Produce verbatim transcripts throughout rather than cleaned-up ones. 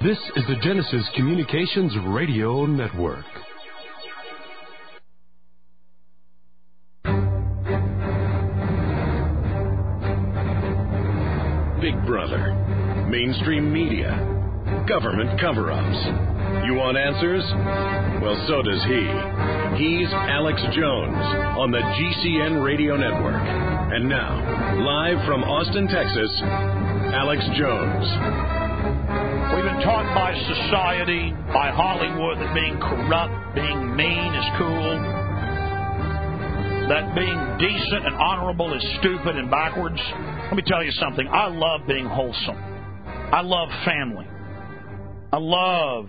This is the Genesis Communications Radio Network. Big Brother, mainstream media, government cover-ups. You want answers? Well, so does he. He's Alex Jones on the G C N Radio Network. And now, live from Austin, Texas, Alex Jones. We've been taught by society, by Hollywood, that being corrupt, being mean is cool, that being decent and honorable is stupid and backwards. Let me tell you something. I love being wholesome. I love family. I love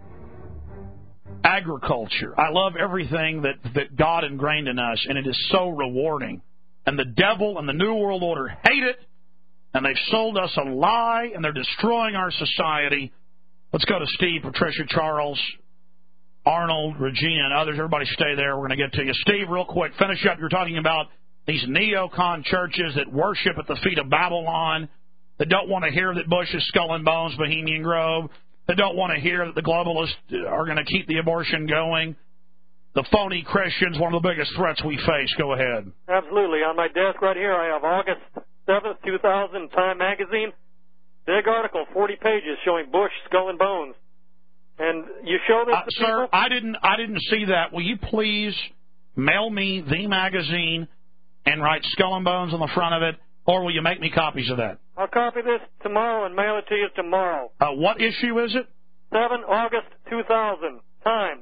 agriculture. I love everything that, that God ingrained in us, and it is so rewarding. And the devil and the New World Order hate it, and they've sold us a lie, and they're destroying our society. Let's go to Steve, Patricia, Charles, Arnold, Regina, and others. Everybody stay there. We're going to get to you. Steve, real quick, finish up. You're talking about these neocon churches that worship at the feet of Babylon, that don't want to hear that Bush is skull and bones, Bohemian Grove, that don't want to hear that the globalists are going to keep the abortion going. The phony Christians, one of the biggest threats we face. Go ahead. Absolutely. On my desk right here, I have August seventh, two thousand, Time Magazine. Big article, forty pages, showing Bush, skull and bones. And you show this uh, to Sir, people? I didn't, I didn't see that. Will you please mail me the magazine and write skull and bones on the front of it, or will you make me copies of that? I'll copy this tomorrow and mail it to you tomorrow. Uh, what issue is it? seven August two thousand, Time.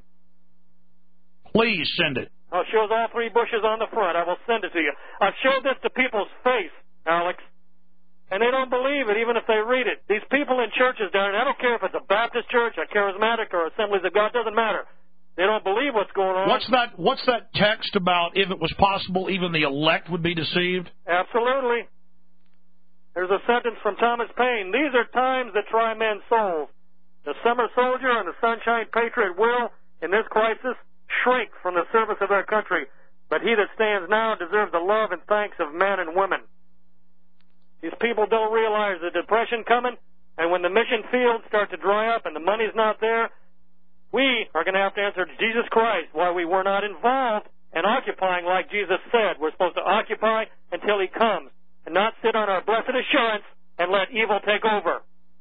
Please send it. I'll show all three Bushes on the front. I will send it to you. I've showed this to people's face, Alex, and they don't believe it even if they read it. These people in churches down there, I don't care if it's a Baptist church, a charismatic, or Assemblies of God, doesn't matter. They don't believe what's going on. What's that, what's that text about if it was possible even the elect would be deceived? Absolutely. There's a sentence from Thomas Paine. These are times that try men's souls. The summer soldier and the sunshine patriot will, in this crisis, shrink from the service of their country. But he that stands now deserves the love and thanks of men and women. These people don't realize the depression coming, and when the mission fields start to dry up and the money's not there, we are going to have to answer to Jesus Christ why we were not involved in occupying like Jesus said. We're supposed to occupy until he comes and not sit on our blessed assurance and let evil take over.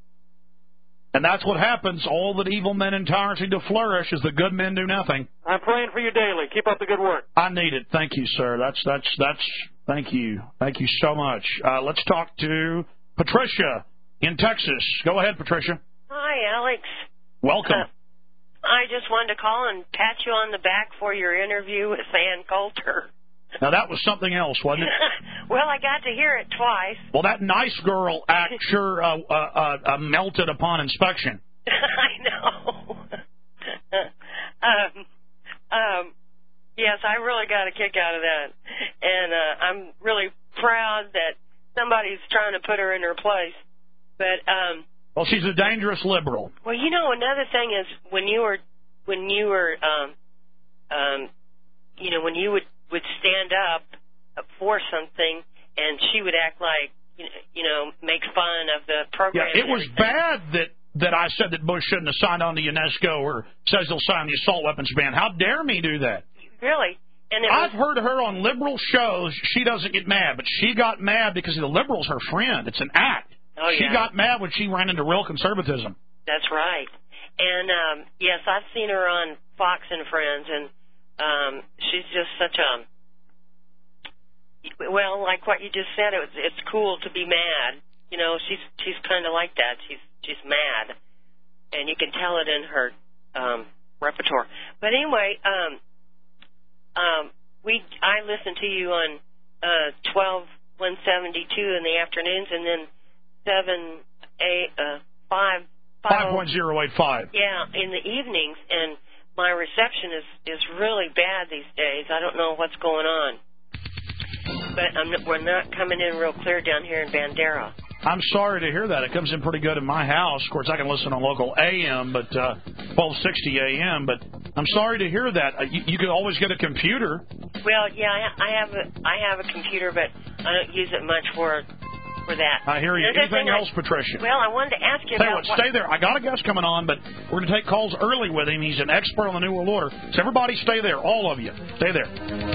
And that's what happens. All that evil men and tyrants need to flourish as the good men do nothing. I'm praying for you daily. Keep up the good work. I need it. Thank you, sir. That's, that's, that's, thank you. Thank you so much. Uh, let's talk to Patricia in Texas. Go ahead, Patricia. Hi, Alex. Welcome. Uh, I just wanted to call and pat you on the back for your interview with Ann Coulter. Now, that was something else, wasn't it? Well, I got to hear it twice. Well, that nice girl act sure uh, uh, uh, uh, melted upon inspection. I know. um, um, yes, I really got a kick out of that. And uh, I'm really proud that somebody's trying to put her in her place. But, um... well, she's a dangerous liberal. Well, you know, another thing is when you were, when you were, um, um, you know, when you would, would stand up for something, and she would act like, you know, you know make fun of the program. Yeah, it was bad that, that I said that Bush shouldn't have signed on to UNESCO or says he'll sign the assault weapons ban. How dare me do that? Really? And it I've was... heard her on liberal shows. She doesn't get mad, but she got mad because the liberal's her friend. It's an act. Oh, she yeah. got mad when she ran into real conservatism. That's right. And, um, yes, I've seen her on Fox and Friends, and um, she's just such a, well, like what you just said, it was, it's cool to be mad. You know, she's she's kind of like that. She's she's mad, and you can tell it in her um, repertoire. But anyway, um, um, we I listen to you on uh, twelve one seventy-two in the afternoons, and then seven eight uh, five five point zero eight five. Yeah, in the evenings, and my reception is is really bad these days. I don't know what's going on. But I'm, we're not coming in real clear down here in Bandera. I'm sorry to hear that. It comes in pretty good in my house. Of course, I can listen on local A M, but uh, twelve sixty A M. But I'm sorry to hear that. Uh, you, you could always get a computer. Well, yeah, I, I have a I have a computer, but I don't use it much for for that. I hear you. Another Anything thing else, I, Patricia? Well, I wanted to ask you Tell you about what, stay there. I got a guest coming on, but we're going to take calls early with him. He's an expert on the New World Order. So everybody stay there, all of you. Stay there.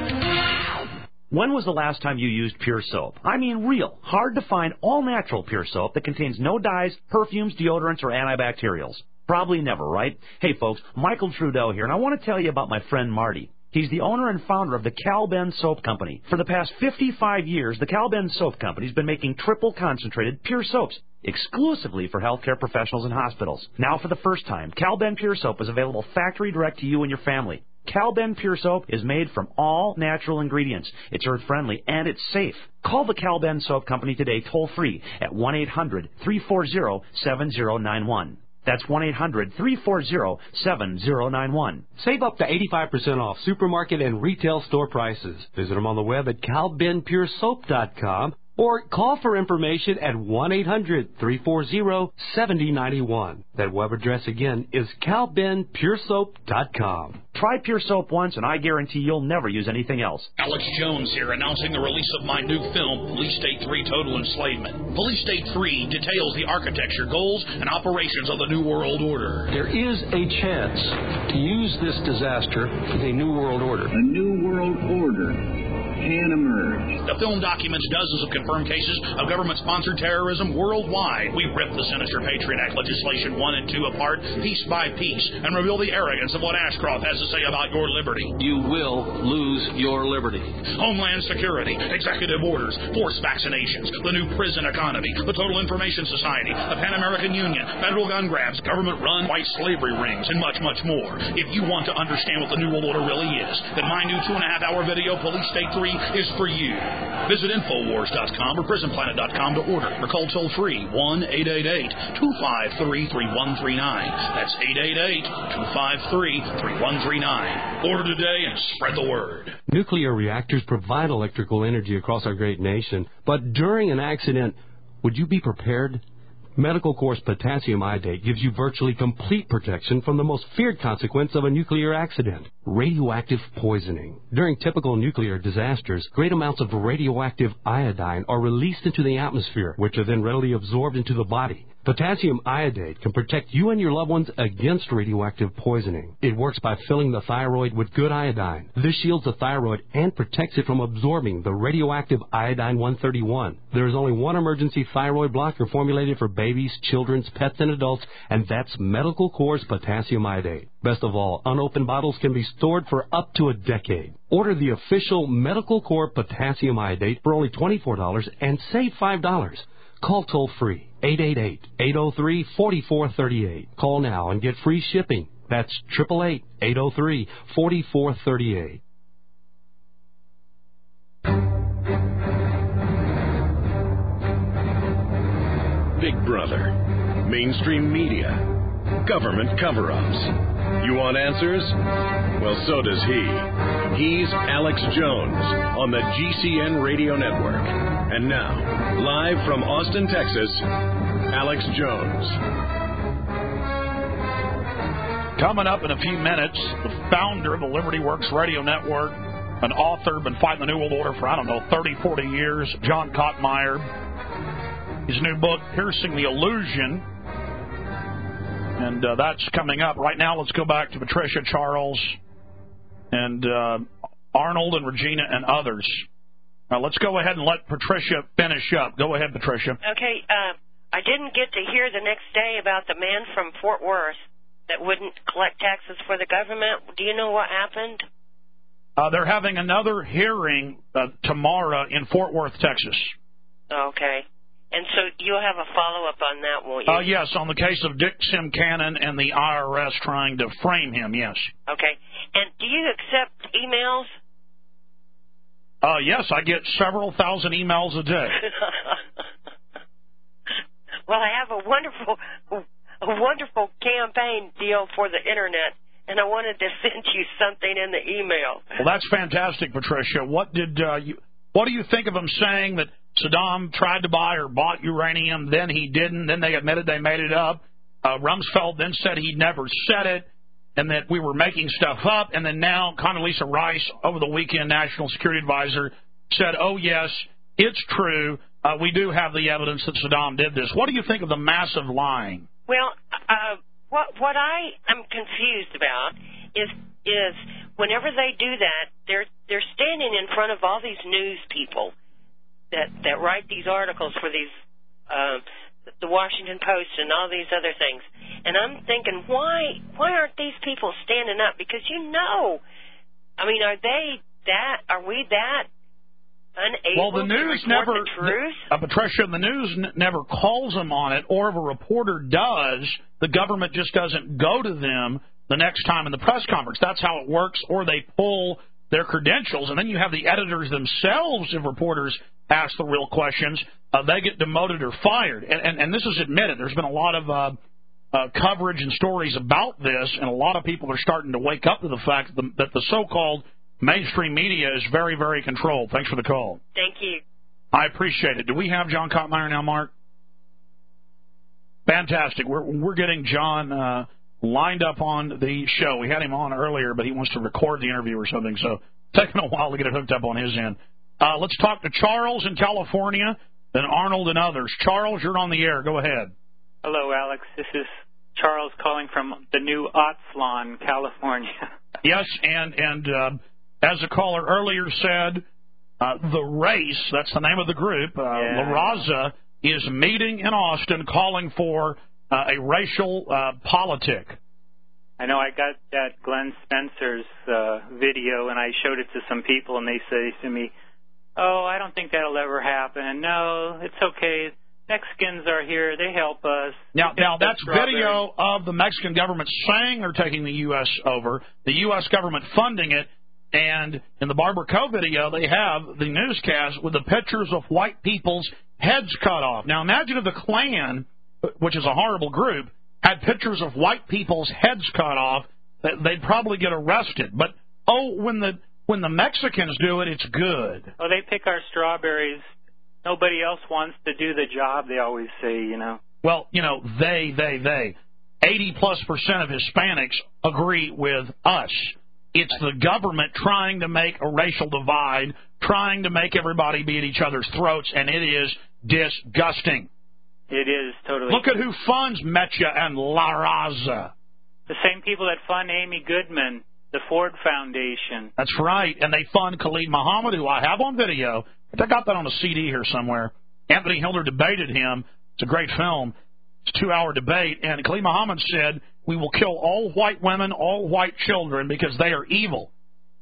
When was the last time you used Pure Soap? I mean real, hard-to-find, all-natural Pure Soap that contains no dyes, perfumes, deodorants, or antibacterials. Probably never, right? Hey, folks, Michael Trudeau here, and I want to tell you about my friend Marty. He's the owner and founder of the Cal Ben Soap Company. For the past fifty-five years, the Cal Ben Soap Company has been making triple concentrated pure soaps exclusively for healthcare professionals and hospitals. Now, for the first time, Cal Ben Pure Soap is available factory direct to you and your family. Cal Ben Pure Soap is made from all natural ingredients. It's earth-friendly and it's safe. Call the Cal Ben Soap Company today toll-free at one eight hundred three four zero seven zero nine one. That's one eight hundred three four zero seven zero nine one. Save up to eighty-five percent off supermarket and retail store prices. Visit them on the web at cal ben pure soap dot com or call for information at one eight hundred three four zero seven zero nine one. That web address again is cal ben pure soap dot com. Try Pure Soap once, and I guarantee you'll never use anything else. Alex Jones here, announcing the release of my new film, Police State three Total Enslavement. Police State three details the architecture, goals, and operations of the New World Order. There is a chance to use this disaster with a New World Order. A New World Order can emerge. The film documents dozens of confirmed cases of government-sponsored terrorism worldwide. We rip the sinister Patriot Act legislation one and two apart, piece by piece, and reveal the arrogance of what Ashcroft has to say about your liberty. You will lose your liberty. Homeland Security, executive orders, forced vaccinations, the new prison economy, the Total Information Society, the Pan American Union, federal gun grabs, government-run white slavery rings, and much, much more. If you want to understand what the New World Order really is, then my new two and a half hour video, Police State three, is for you. Visit infowars dot com or prison planet dot com to order, or call toll-free one eight eight eight two five three three one three nine. That's eight eight eight two five three three one three nine. Order today and spread the word. Nuclear reactors provide electrical energy across our great nation, but during an accident, would you be prepared? Medical Course potassium iodate gives you virtually complete protection from the most feared consequence of a nuclear accident, radioactive poisoning. During typical nuclear disasters, great amounts of radioactive iodine are released into the atmosphere, which are then readily absorbed into the body. Potassium iodate can protect you and your loved ones against radioactive poisoning. It works by filling the thyroid with good iodine. This shields the thyroid and protects it from absorbing the radioactive iodine one thirty-one. There is only one emergency thyroid blocker formulated for babies, children, pets, and adults, and that's Medical Course potassium iodate. Best of all, unopened bottles can be stored for up to a decade. Order the official Medical Core potassium iodate for only twenty-four dollars and save five dollars. Call toll-free, eight eight eight, eight oh three, four four three eight. Call now and get free shipping. That's eight eight eight, eight oh three, four four three eight. Big Brother, mainstream media, government cover-ups. You want answers? Well, so does he. He's Alex Jones on the G C N Radio Network. And now, live from Austin, Texas, Alex Jones. Coming up in a few minutes, the founder of the Liberty Works Radio Network, an author, been fighting the New World Order for, I don't know, thirty, forty years, John Kottmeyer. His new book, Piercing the Illusion. And uh, that's coming up. Right now, let's go back to Patricia, Charles, and uh, Arnold and Regina and others. Now, let's go ahead and let Patricia finish up. Go ahead, Patricia. Okay. Uh, I didn't get to hear the next day about the man from Fort Worth that wouldn't collect taxes for the government. Do you know what happened? Uh, they're having another hearing uh, tomorrow in Fort Worth, Texas. Okay. And so you'll have a follow-up on that, won't you? Uh, yes, on the case of Dick Simcannon and the I R S trying to frame him, yes. Okay. And do you accept emails? Uh, yes, I get several thousand emails a day. Well, I have a wonderful, a wonderful campaign deal for the Internet, and I wanted to send you something in the email. Well, that's fantastic, Patricia. What did uh, you? What do you think of him saying that Saddam tried to buy or bought uranium, then he didn't, then they admitted they made it up? Uh, Rumsfeld then said he never said it, and that we were making stuff up, and then now Condoleezza Rice, over the weekend, National Security Advisor, said, oh, yes, it's true. uh, we do have the evidence that Saddam did this. What do you think of the massive lying? Well, uh, what what I am confused about is is whenever they do that, they're they're standing in front of all these news people that that write these articles for these um, the Washington Post and all these other things, and I'm thinking, why why aren't these people standing up? Because you know, I mean, are they that? Are we that? Well, the news never, the uh, Patricia, the news n- never calls them on it, or if a reporter does, the government just doesn't go to them the next time in the press conference. That's how it works, or they pull their credentials, and then you have the editors themselves, if reporters ask the real questions, uh, they get demoted or fired. And, and, and this is admitted. There's been a lot of uh, uh, coverage and stories about this, and a lot of people are starting to wake up to the fact that the, that the so-called mainstream media is very, very controlled. Thanks for the call. Thank you. I appreciate it. Do we have John Kottmeyer now, Mark? Fantastic. We're we're getting John uh, lined up on the show. We had him on earlier, but he wants to record the interview or something, so it's taking a while to get it hooked up on his end. Uh, let's talk to Charles in California, then Arnold and others. Charles, you're on the air. Go ahead. Hello, Alex. This is Charles calling from the new Otzlawn, California. Yes, and... and uh, as a caller earlier said, uh, the race, that's the name of the group, uh, yeah. La Raza, is meeting in Austin calling for uh, a racial uh, politic. I know I got that Glenn Spencer's uh, video, and I showed it to some people, and they say to me, oh, I don't think that'll ever happen. And no, it's okay. Mexicans are here. They help us. Now, now that's video of the Mexican government saying they're taking the U S over, the U S government funding it. And in the Barbara Coe video, they have the newscast with the pictures of white people's heads cut off. Now, imagine if the Klan, which is a horrible group, had pictures of white people's heads cut off, they'd probably get arrested. But, oh, when the when the Mexicans do it, it's good. Oh, they pick our strawberries. Nobody else wants to do the job, they always say, you know. Well, you know, they, they, they. eighty-plus percent of Hispanics agree with us. It's the government trying to make a racial divide, trying to make everybody be at each other's throats, and it is disgusting. It is totally. Look at who funds Metcha and La Raza. The same people that fund Amy Goodman, the Ford Foundation. That's right, and they fund Khalid Muhammad, who I have on video. I got that on a C D here somewhere. Anthony Hilder debated him. It's a great film. It's a two-hour debate, and Khalid Muhammad said, we will kill all white women, all white children, because they are evil.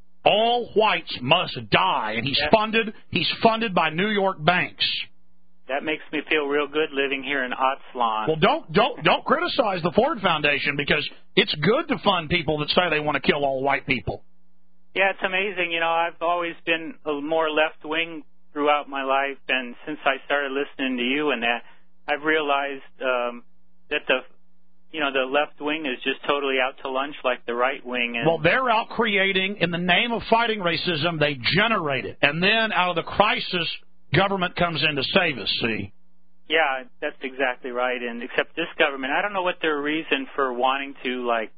All whites must die, and he's that, funded. He's funded by New York banks. That makes me feel real good living here in Otzlawn. Well, don't don't don't criticize the Ford Foundation, because it's good to fund people that say they want to kill all white people. Yeah, it's amazing. You know, I've always been a more left wing throughout my life, and since I started listening to you and that, I've realized um, that the you know, the left wing is just totally out to lunch like the right wing. And well, they're out creating, in the name of fighting racism, they generate it. And then out of the crisis, government comes in to save us, see? Yeah, that's exactly right. And except this government, I don't know what their reason for wanting to, like,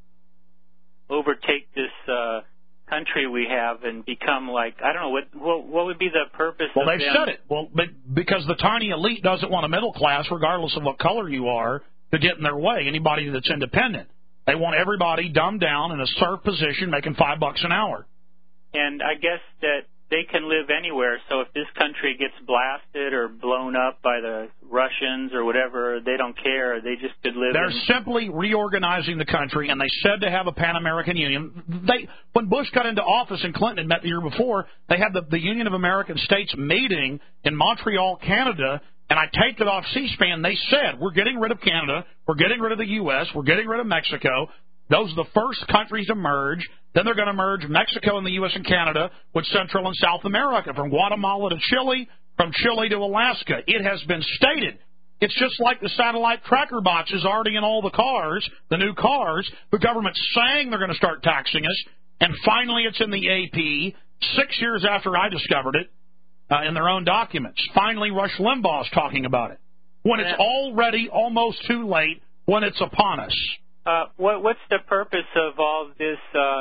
overtake this uh, country we have and become like, I don't know, what what, what would be the purpose well, of they've them? said it. Well, but because the tiny elite doesn't want a middle class, regardless of what color you are, to get in their way, anybody that's independent. They want everybody dumbed down in a serf position making five bucks an hour. And I guess that they can live anywhere, so if this country gets blasted or blown up by the Russians or whatever, they don't care. They just could live They're in... simply reorganizing the country, and they said to have a Pan-American Union. They, when Bush got into office and Clinton had met the year before, they had the, the Union of American States meeting in Montreal, Canada, and I taped it off C-SPAN. They said, we're getting rid of Canada, we're getting rid of the U S, we're getting rid of Mexico. Those are the first countries to merge. Then they're going to merge Mexico and the U S and Canada with Central and South America, from Guatemala to Chile, from Chile to Alaska. It has been stated. It's just like the satellite tracker boxes already in all the cars, the new cars. The government's saying they're going to start taxing us, and finally it's in the A P, six years after I discovered it, uh, in their own documents. Finally, Rush Limbaugh's talking about it. When it's already almost too late, when it's upon us. Uh, what, what's the purpose of all this,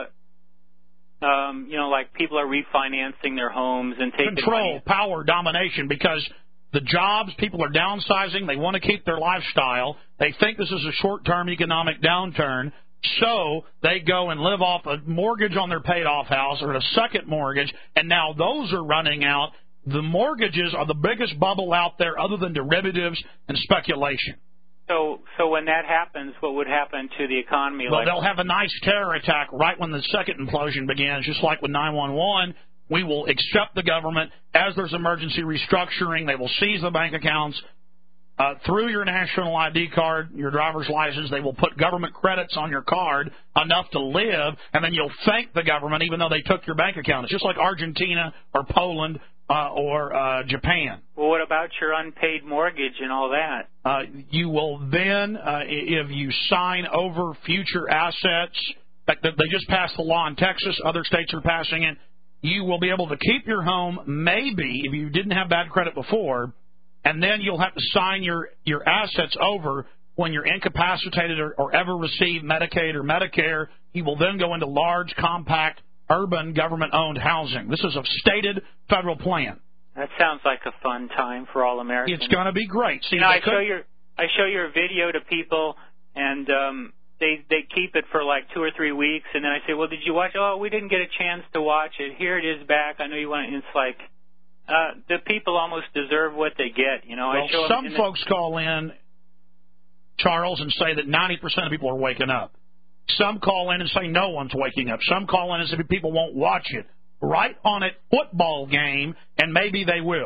uh, um, you know, like people are refinancing their homes and taking Control, money? power, domination, because the jobs, people are downsizing. They want to keep their lifestyle. They think this is a short-term economic downturn. So they go and live off a mortgage on their paid-off house or a second mortgage, and now those are running out. The mortgages are the biggest bubble out there other than derivatives and speculation. So so when that happens, what would happen to the economy? Well, like they'll have a nice terror attack right when the second implosion begins, just like with nine one one. We will accept the government. As there's emergency restructuring, they will seize the bank accounts. Uh, through your national I D card, your driver's license, they will put government credits on your card enough to live, and then you'll thank the government even though they took your bank account. It's just like Argentina or Poland uh, or uh, Japan. Well, what about your unpaid mortgage and all that? Uh, you will then, uh, if you sign over future assets, like they just passed the law in Texas, other states are passing it, you will be able to keep your home maybe if you didn't have bad credit before, and then you'll have to sign your, your assets over when you're incapacitated or, or ever receive Medicaid or Medicare. You will then go into large, compact, urban, government-owned housing. This is a stated federal plan. That sounds like a fun time for all Americans. It's going to be great. See, you know, I could... show your I show your video to people, and um, they they keep it for like two or three weeks, and then I say, well, did you watch? Oh, we didn't get a chance to watch it. Here it is back. I know you want it. And it's like, Uh, the people almost deserve what they get, you know. Well, I show some in folks the... call in, Charles, and say that ninety percent of people are waking up. Some call in and say no one's waking up. Some call in and say people won't watch it. Right on a football game, and maybe they will.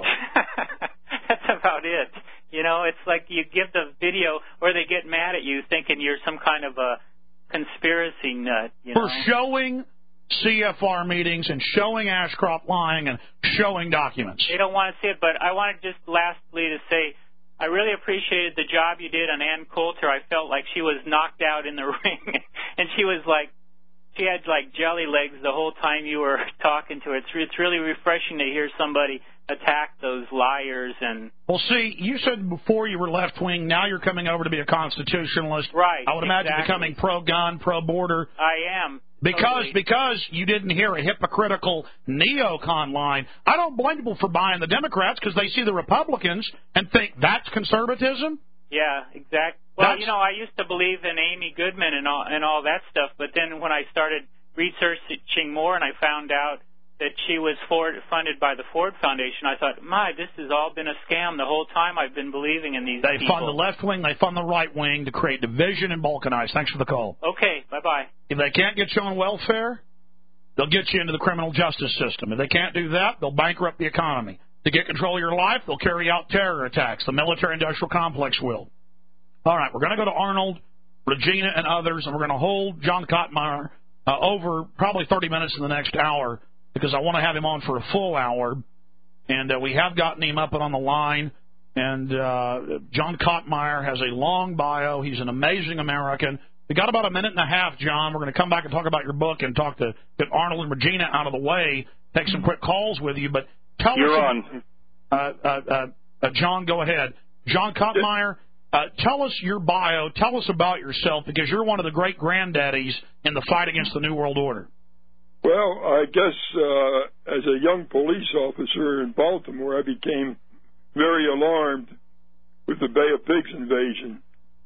That's about it. You know, it's like you give the video, or they get mad at you thinking you're some kind of a conspiracy nut, you know. For showing C F R meetings and showing Ashcroft lying and showing documents. They don't want to see it, but I want to just lastly to say I really appreciated the job you did on Ann Coulter. I felt like she was knocked out in the ring, and she was like, she had like jelly legs the whole time you were talking to her. It's, it's really refreshing to hear somebody attack those liars. And well, see, you said before you were left-wing, now you're coming over to be a constitutionalist. Right, I would imagine exactly. becoming pro-gun, pro-border. I am. Because totally. because you didn't hear a hypocritical neocon line. I don't blame people for buying the Democrats because they see the Republicans and think that's conservatism. Yeah, exactly. Well, that's, you know, I used to believe in Amy Goodman and all and all that stuff, but then when I started researching more and I found out that she was Ford, funded by the Ford Foundation, I thought, my, this has all been a scam the whole time I've been believing in these they people. They fund the left wing, they fund the right wing to create division and balkanize. Thanks for the call. Okay, bye-bye. If they can't get you on welfare, they'll get you into the criminal justice system. If they can't do that, they'll bankrupt the economy. To get control of your life, they'll carry out terror attacks. The military-industrial complex will. All right, we're going to go to Arnold, Regina, and others, and we're going to hold John Kottmeyer uh, over probably thirty minutes in the next hour because I want to have him on for a full hour. And uh, we have gotten him up and on the line. And uh, John Kottmeyer has a long bio. He's an amazing American. We got about a minute and a half, John. We're going to come back and talk about your book and talk to get Arnold and Regina out of the way, take some quick calls with you. But tell You're us... on. Uh, uh, uh, uh, John, go ahead. John Kottmeyer, uh, tell us your bio. Tell us about yourself because you're one of the great granddaddies in the fight against the New World Order. Well, I guess uh, as a young police officer in Baltimore, I became very alarmed with the Bay of Pigs invasion,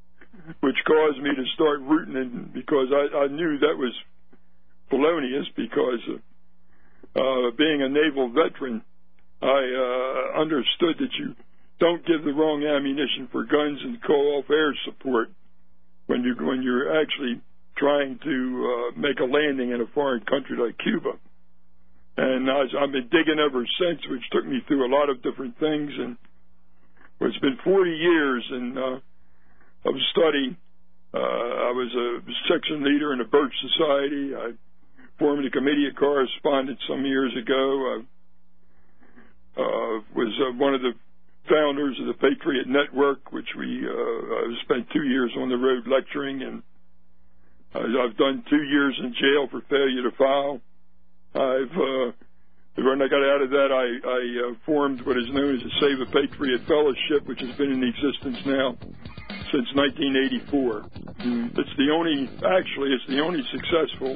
which caused me to start rooting in because I, I knew that was felonious because uh, uh, being a naval veteran, I uh, understood that you don't give the wrong ammunition for guns and call off air support when you when you're actually trying to uh, make a landing in a foreign country like Cuba. And I, I've been digging ever since, which took me through a lot of different things. And well, it's been forty years in, uh, of study. Uh, I was a section leader in the Birch Society. I formed a committee of correspondence some years ago. I uh, was uh, one of the founders of the Patriot Network, which we uh, spent two years on the road lecturing, and I've done two years in jail for failure to file. I've uh, when I got out of that, I, I uh, formed what is known as the Save a Patriot Fellowship, which has been in existence now since nineteen eighty-four. Mm. It's the only, actually, it's the only successful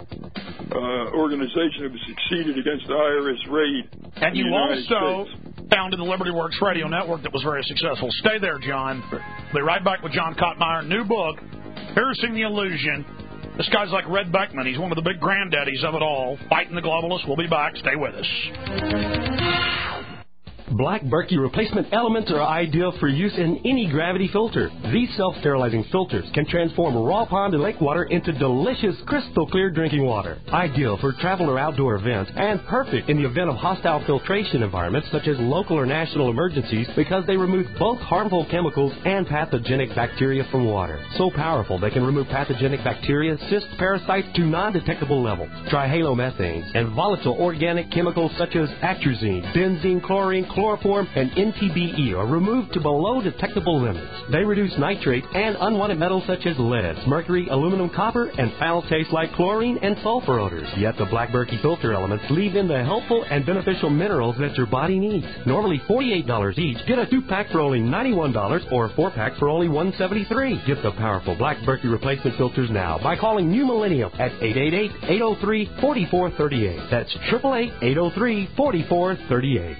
uh, organization that has succeeded against the I R S raid. And you also, founded the Liberty Works Radio Network that was very successful. Stay there, John. We'll be right back with John Kottmeyer. New book, Piercing the Illusion. This guy's like Red Beckman. He's one of the big granddaddies of it all. Fighting the globalists. We'll be back. Stay with us. Black Berkey replacement elements are ideal for use in any gravity filter. These self-sterilizing filters can transform raw pond and lake water into delicious, crystal clear drinking water. Ideal for travel or outdoor events, and perfect in the event of hostile filtration environments such as local or national emergencies because they remove both harmful chemicals and pathogenic bacteria from water. So powerful they can remove pathogenic bacteria, cysts, parasites to non-detectable levels. Trihalomethanes and volatile organic chemicals such as atrazine, benzene, chlorine, chloroform, and N T B E are removed to below detectable limits. They reduce nitrate and unwanted metals such as lead, mercury, aluminum, copper, and foul taste like chlorine and sulfur odors. Yet the Black Berkey filter elements leave in the helpful and beneficial minerals that your body needs. Normally forty-eight dollars each, get a two-pack for only ninety-one dollars or a four-pack for only one hundred seventy-three dollars. Get the powerful Black Berkey replacement filters now by calling New Millennium at eight eight eight, eight oh three, four four three eight. That's eight eight eight, eight oh three, four four three eight.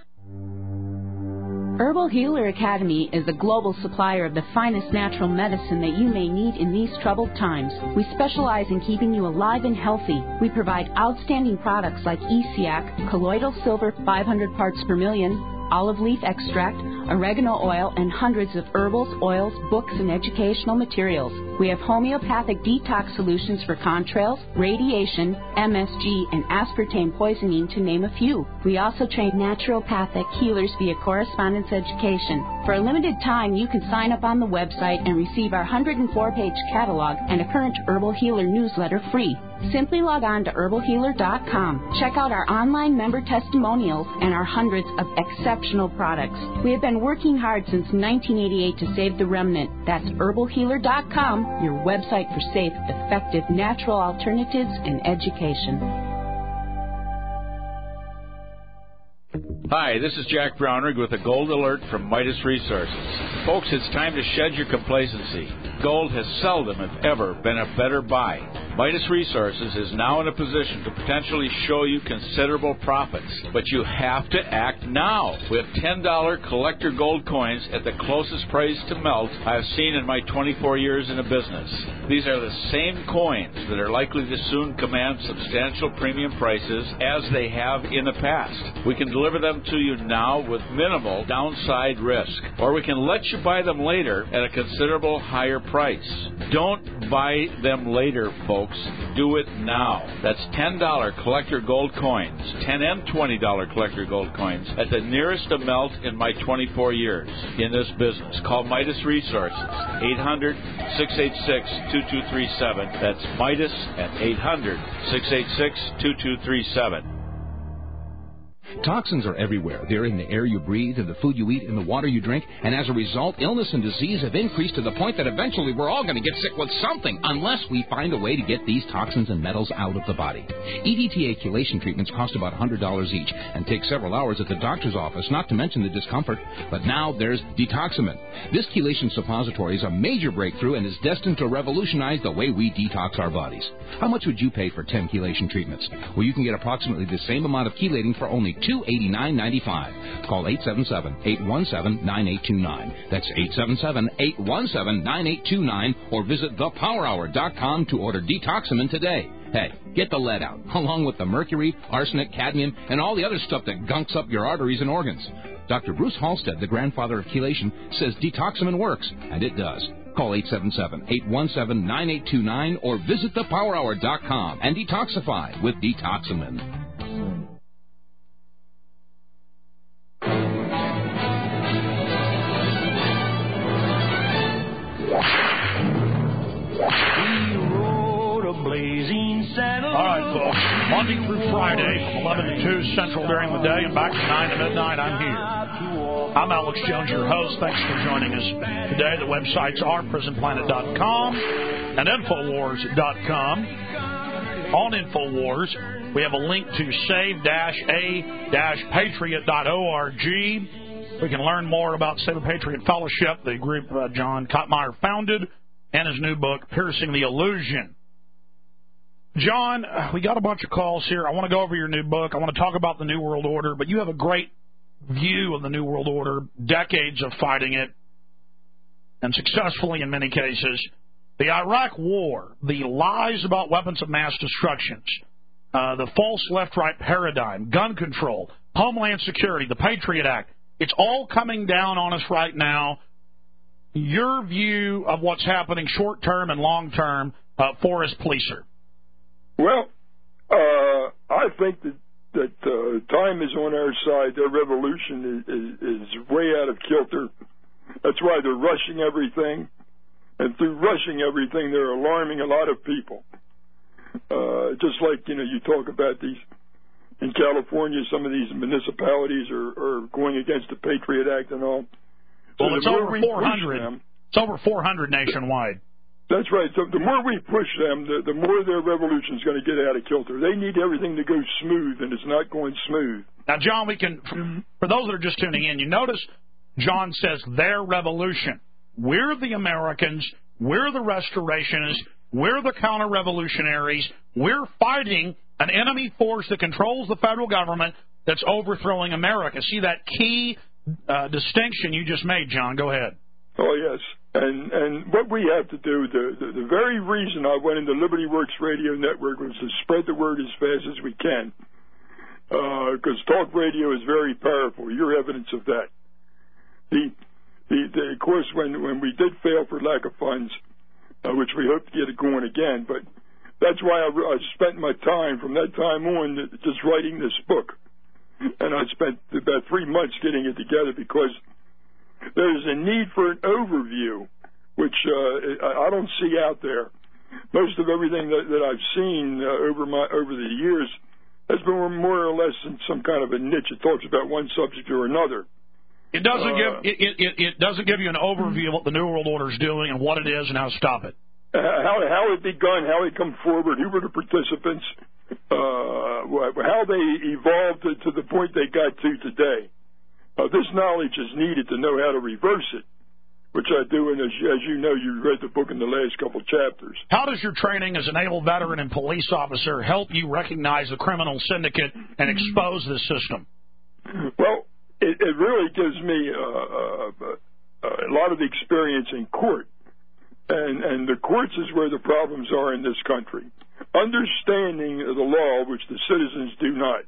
Herbal Healer Academy is the global supplier of the finest natural medicine that you may need in these troubled times. We specialize in keeping you alive and healthy. We provide outstanding products like E C A C, colloidal silver five hundred parts per million, olive leaf extract, oregano oil, and hundreds of herbals, oils, books, and educational materials. We have homeopathic detox solutions for contrails, radiation, M S G, and aspartame poisoning, to name a few. We also train naturopathic healers via correspondence education. For a limited time, you can sign up on the website and receive our one hundred four page catalog and a current Herbal Healer newsletter free. Simply log on to herbal healer dot com. Check out our online member testimonials and our hundreds of exceptional products. We have been working hard since nineteen eighty-eight to save the remnant. That's herbal healer dot com, your website for safe, effective, natural alternatives and education. Hi, this is Jack Brownrigg with a gold alert from Midas Resources. Folks, it's time to shed your complacency. Gold has seldom, if ever, been a better buy. Midas Resources is now in a position to potentially show you considerable profits, but you have to act now. We have ten dollar collector gold coins at the closest price to melt I have seen in my twenty-four years in the business. These are the same coins that are likely to soon command substantial premium prices as they have in the past. We can deliver them to you now with minimal downside risk, or we can let you buy them later at a considerable higher price. Don't buy them later, folks. Do it now. That's ten dollar collector gold coins, ten and twenty dollar collector gold coins at the nearest to melt in my twenty-four years in this business. Call Midas Resources, eight hundred, six eight six, two two three seven. That's Midas at eight hundred, six eight six, two two three seven. Toxins are everywhere. They're in the air you breathe, in the food you eat, in the water you drink, and as a result, illness and disease have increased to the point that eventually we're all going to get sick with something unless we find a way to get these toxins and metals out of the body. E D T A chelation treatments cost about one hundred dollars each and take several hours at the doctor's office, not to mention the discomfort. But now there's Detoxamin. This chelation suppository is a major breakthrough and is destined to revolutionize the way we detox our bodies. How much would you pay for ten chelation treatments? Well, you can get approximately the same amount of chelating for only two hundred eighty-nine ninety-five. Call eight seven seven, eight one seven, nine eight two nine. That's eight seven seven, eight one seven, nine eight two nine, or visit the power hour dot com to order Detoxamin today. Hey, get the lead out, along with the mercury, arsenic, cadmium, and all the other stuff that gunks up your arteries and organs. Doctor Bruce Halstead, the grandfather of chelation, says Detoxamin works, and it does. Call eight seven seven, eight one seven, nine eight two nine or visit the power hour dot com and detoxify with Detoxamin. All right, folks. Monday through Friday, from eleven to two Central during the day, and back to nine to midnight, I'm here. I'm Alex Jones, your host. Thanks for joining us today. The websites are prison planet dot com and infowars dot com. On InfoWars, we have a link to save a patriot dot org. We can learn more about Save a Patriot Fellowship, the group uh, John Kottmeyer founded, and his new book, Piercing the Illusion. John, we got a bunch of calls here. I want to go over your new book. I want to talk about the New World Order, but you have a great view of the New World Order, decades of fighting it, and successfully in many cases. The Iraq War, the lies about weapons of mass destruction, uh, the false left-right paradigm, gun control, Homeland Security, the Patriot Act, it's all coming down on us right now. Your view of what's happening short-term and long-term uh, for us policer? Well, uh, I think that, that uh, time is on our side. Their revolution is, is, is way out of kilter. That's why they're rushing everything. And through rushing everything, they're alarming a lot of people. Uh, just like, you know, you talk about these, in California, some of these municipalities are, are going against the Patriot Act and all. So well, it's over four hundred. Them, it's over four hundred nationwide. That's right. So the more we push them, the, the more their revolution is going to get out of kilter. They need everything to go smooth, and it's not going smooth. Now, John, we can, for those that are just tuning in, you notice John says their revolution. We're the Americans. We're the restorationists. We're the counter-revolutionaries. We're fighting an enemy force that controls the federal government that's overthrowing America. See that key uh, distinction you just made, John? Go ahead. Oh, yes. And and what we have to do, the, the, the very reason I went into Liberty Works Radio Network was to spread the word as fast as we can. Because uh, talk radio is very powerful. You're evidence of that. The, the, the, of course, when, when we did fail for lack of funds, uh, which we hope to get it going again, but that's why I, I spent my time from that time on just writing this book. And I spent about three months getting it together because there's a need for an overview, which uh, I don't see out there. Most of everything that, that I've seen uh, over my over the years has been more or less in some kind of a niche. It talks about one subject or another. It doesn't uh, give it, it, it doesn't give you an overview of what the New World Order is doing and what it is and how to stop it. How how it begun, how it come forward, who were the participants, uh, how they evolved to, to the point they got to today. Uh, this knowledge is needed to know how to reverse it, which I do, and as, as you know, you read the book in the last couple chapters. How does your training as a naval veteran and police officer help you recognize the criminal syndicate and expose this system? Well, it, it really gives me uh, uh, a lot of experience in court, and, and the courts is where the problems are in this country. Understanding the law, which the citizens do not.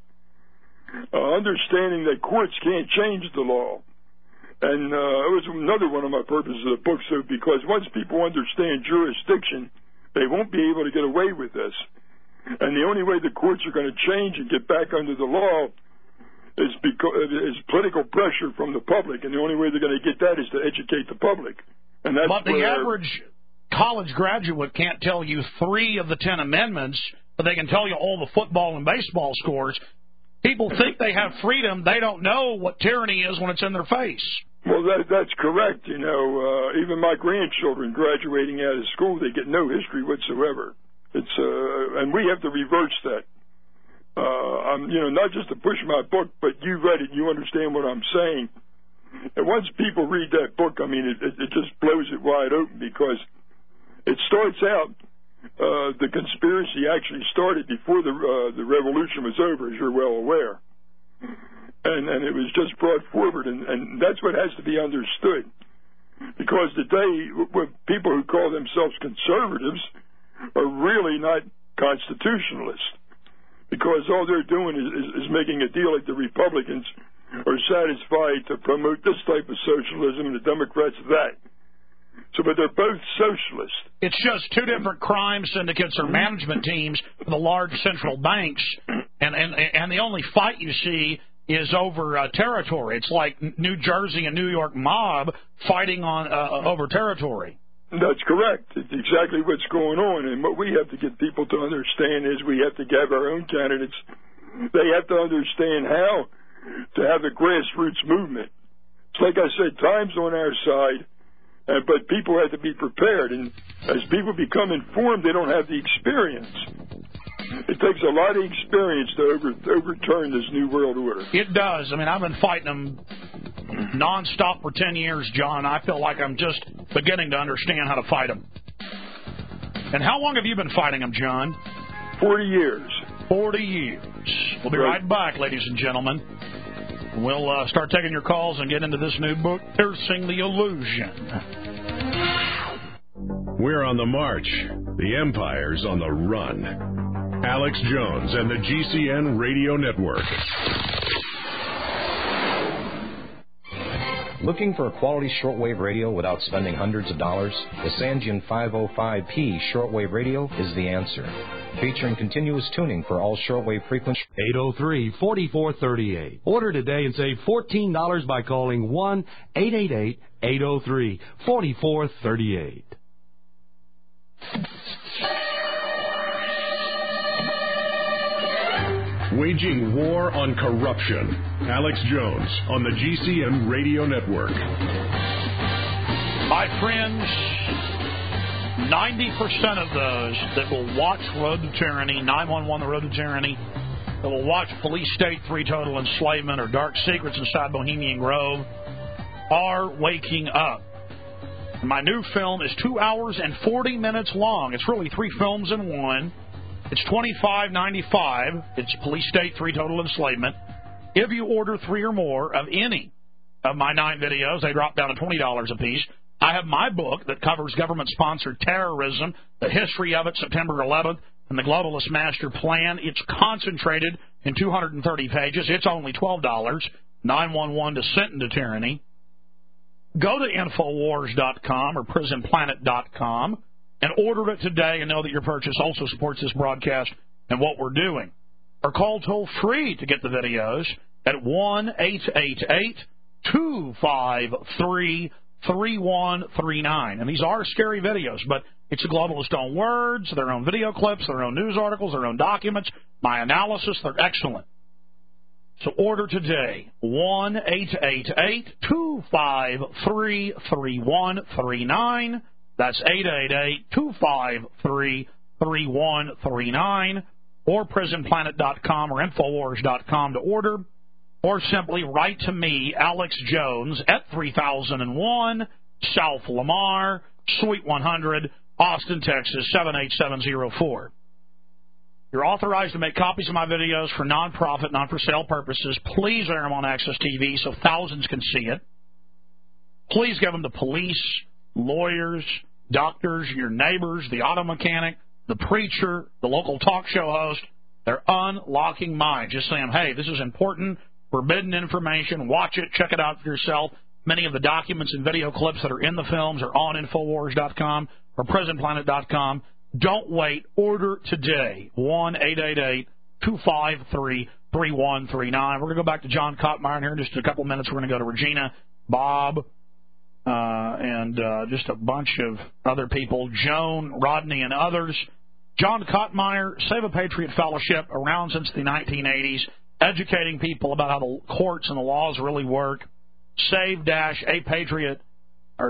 Uh, understanding that courts can't change the law. And uh, it was another one of my purposes of the book, so because once people understand jurisdiction, they won't be able to get away with this. And the only way the courts are going to change and get back under the law is because is political pressure from the public, and the only way they're going to get that is to educate the public. And that's but the where, average college graduate can't tell you three of the ten amendments, but they can tell you all the football and baseball scores. People think they have freedom. They don't know what tyranny is when it's in their face. Well, that, that's correct. You know, uh, even my grandchildren graduating out of school, they get no history whatsoever. It's uh, and we have to reverse that. Uh, I'm, you know, not just to push my book, but you read it, you understand what I'm saying. And once people read that book, I mean, it, it, it just blows it wide open because it starts out. Uh, the conspiracy actually started before the uh, the revolution was over, as you're well aware, and and it was just brought forward, and, and that's what has to be understood, because today, with people who call themselves conservatives are really not constitutionalists, because all they're doing is, is, is making a deal like the Republicans are satisfied to promote this type of socialism, and the Democrats that. So, but they're both socialist. It's just two different crime syndicates or management teams for the large central banks, and and and the only fight you see is over uh, territory. It's like New Jersey and New York mob fighting on uh, over territory. That's correct. It's exactly what's going on, and what we have to get people to understand is we have to have our own candidates. They have to understand how to have a grassroots movement. It's like I said, time's on our side. Uh, but people have to be prepared, and as people become informed, they don't have the experience. It takes a lot of experience to over, overturn this New World Order. It does. I mean, I've been fighting them nonstop for ten years, John. I feel like I'm just beginning to understand how to fight them. And how long have you been fighting them, John? Forty years. Forty years. We'll be right, right back, ladies and gentlemen. We'll uh, start taking your calls and get into this new book, Piercing the Illusion. We're on the march. The Empire's on the run. Alex Jones and the G C N Radio Network. Looking for a quality shortwave radio without spending hundreds of dollars? The Sangean five oh five P shortwave radio is the answer. Featuring continuous tuning for all shortwave frequencies. eight oh three, four four three eight. Order today and save fourteen dollars by calling one eight eight eight, eight oh three, four four three eight. Waging war on corruption. Alex Jones on the G C N Radio Network. My friends, ninety percent of those that will watch Road to Tyranny, nine one one The Road to Tyranny, that will watch Police State three Total Enslavement or Dark Secrets Inside Bohemian Grove are waking up. My new film is two hours and forty minutes long. It's really three films in one. It's twenty-five ninety-five. It's Police State three Total Enslavement. If you order three or more of any of my nine videos, they drop down to twenty dollars a piece. I have my book that covers government-sponsored terrorism, the history of it, September eleventh, and the Globalist Master Plan. It's concentrated in two hundred thirty pages. It's only twelve dollars. nine one one Descent into Tyranny. Go to Infowars dot com or Prison Planet dot com and order it today and know that your purchase also supports this broadcast and what we're doing. Or call toll-free to get the videos at one eight eight eight, two five three, three one three nine. And these are scary videos, but it's the globalists' own words, their own video clips, their own news articles, their own documents, my analysis. They're excellent. So order today, one eight eight eight, two five three, three one three nine. That's eight eight eight, two five three, three one three nine. Or Prison Planet dot com or Infowars dot com to order. Or simply write to me, Alex Jones, at three thousand one, South Lamar, Suite one hundred, Austin, Texas, seven eight seven zero four. You're authorized to make copies of my videos for non-profit, non-for-sale purposes. Please air them on Access T V so thousands can see it. Please give them to police, lawyers, doctors, your neighbors, the auto mechanic, the preacher, the local talk show host. They're unlocking minds. Just saying, hey, this is important, forbidden information. Watch it. Check it out for yourself. Many of the documents and video clips that are in the films are on Infowars dot com or Prison Planet dot com. Don't wait. Order today. one eight eight eight, two five three, three one three nine. We're going to go back to John Kottmeyer here in just a couple of minutes. We're going to go to Regina, Bob, uh, and uh, just a bunch of other people, Joan, Rodney, and others. John Kottmeyer, Save a Patriot Fellowship, around since the nineteen eighties, educating people about how the courts and the laws really work. Save-a-patriot or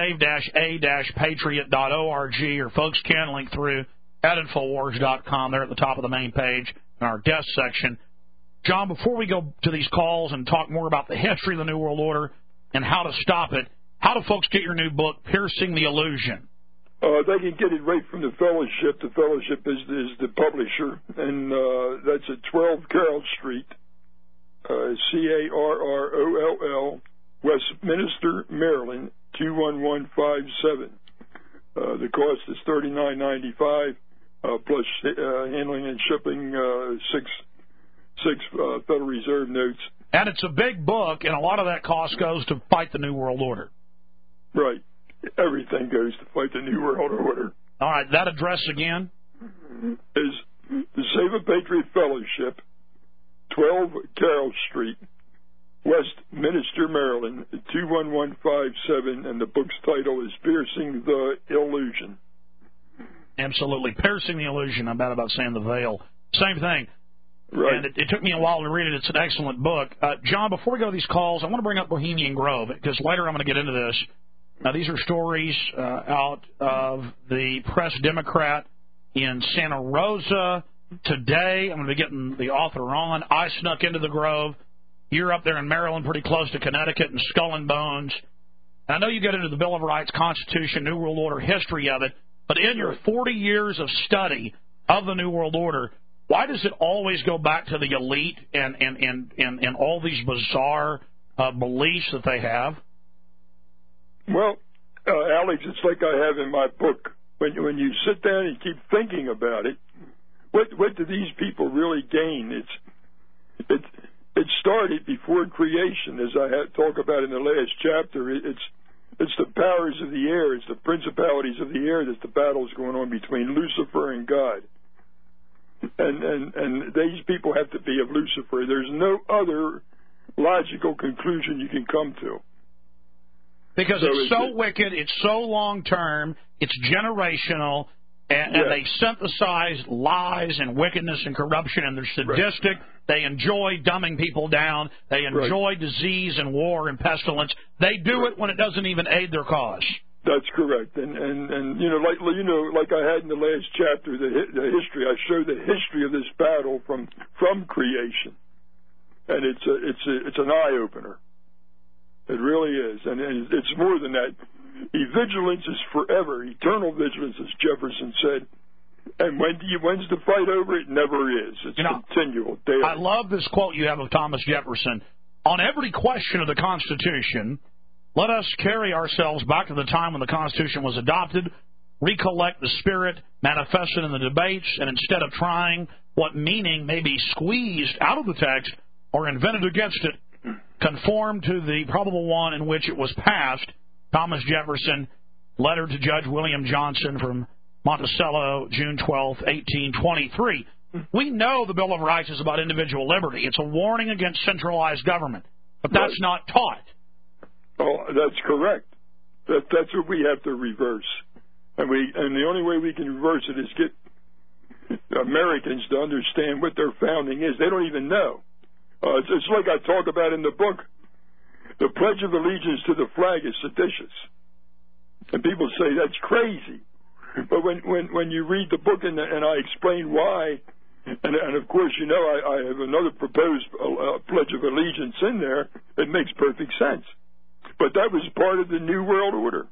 save-a-patriot dot org, or folks can link through at Infowars dot com. They're at the top of the main page in our guest section. John, before we go to these calls and talk more about the history of the New World Order and how to stop it, how do folks get your new book, Piercing the Illusion? Uh, they can get it right from the Fellowship. The Fellowship is, is the publisher, and uh, that's at twelve Carroll Street, uh, C A R R O L L, Westminster, Maryland, two one one five seven. Uh, the cost is thirty-nine ninety-five, uh, plus uh, handling and shipping, uh, six six uh, Federal Reserve notes. And it's a big book, and a lot of that cost goes to fight the New World Order. Right. Everything goes to fight the New World Order. All right, that address again? Is the Save a Patriot Fellowship, twelve Carroll Street, Westminster, Maryland, two one one five seven, and the book's title is Piercing the Illusion. Absolutely. Piercing the Illusion. I'm bad about saying the veil. Same thing. Right. And it, it took me a while to read it. It's an excellent book. Uh, John, before we go to these calls, I want to bring up Bohemian Grove, because later I'm going to get into this. Now, these are stories uh, out of the Press Democrat in Santa Rosa. Today, I'm going to be getting the author on. I snuck into the Grove. You're up there in Maryland, pretty close to Connecticut and Skull and Bones. And I know you get into the Bill of Rights, Constitution, New World Order, history of it, but in your forty years of study of the New World Order, Why does it always go back to the elite and, and, and, and, and all these bizarre uh, beliefs that they have? Well, uh, Alex, it's like I have in my book. When, when you sit down and keep thinking about it, what, what do these people really gain? It's, it, it started before creation, as I had talk about in the last chapter. It, it's It's the powers of the air. It's the principalities of the air that the battle's going on between Lucifer and God. And, and, and these people have to be of Lucifer. There's no other logical conclusion you can come to. Because so it's, it's so it, wicked, it's so long-term, it's generational, and, yeah. and they synthesize lies and wickedness and corruption, and they're sadistic. Right. They enjoy dumbing people down. They enjoy right. disease and war and pestilence. They do right. it when it doesn't even aid their cause. That's correct. And, and, and you know, like you know, like I had in the last chapter, the, the history, I show the history of this battle from from creation. And it's a, it's a, it's an eye-opener. It really is. And, and it's more than that. Vigilance is forever, eternal vigilance, as Jefferson said. And when do you, when's the fight over? It never is. It's you know, continual, daily. I love this quote you have of Thomas Jefferson. On every question of the Constitution, let us carry ourselves back to the time when the Constitution was adopted, recollect the spirit manifested in the debates, and instead of trying what meaning may be squeezed out of the text or invented against it, conform to the probable one in which it was passed. Thomas Jefferson, letter to Judge William Johnson from Monticello, June twelfth, eighteen twenty-three. We know the Bill of Rights is about individual liberty. It's a warning against centralized government. But that's right. not taught. Oh, that's correct. That, that's what we have to reverse. And we and the only way we can reverse it is get Americans to understand what their founding is. They don't even know. Uh, it's, it's like I talk about in the book. The Pledge of Allegiance to the flag is seditious. And people say that's crazy. But when, when, when you read the book and, and I explain why, and, and of course, you know, I, I have another proposed uh, Pledge of Allegiance in there, it makes perfect sense. But that was part of the New World Order.